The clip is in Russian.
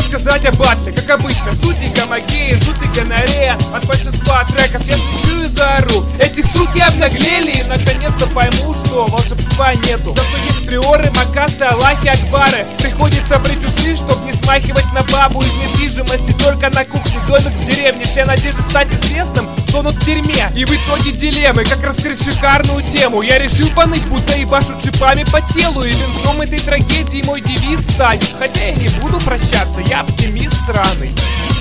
рассказать об Атле. Как обычно, сути гомогеи, сути гонорея. От большинства треков я свечу и заору. Эти суки обнаглели и наконец-то пойму, что волшебства нету. Зато есть приоры, макасы, аллахи, акбары. Приходится брить усы, чтоб не смахивать на бабу из недвижимости. Только на кухне, домик в деревне. Все надежды стать известным тонут в дерьме. И в итоге дилеммы, как раскрыть шикарную тему. Я решил поныть, будто ебашу шипами по телу. И венцом этой трагедии мой девиз станет. Хотя я не буду прощаться, я оптимист сраный.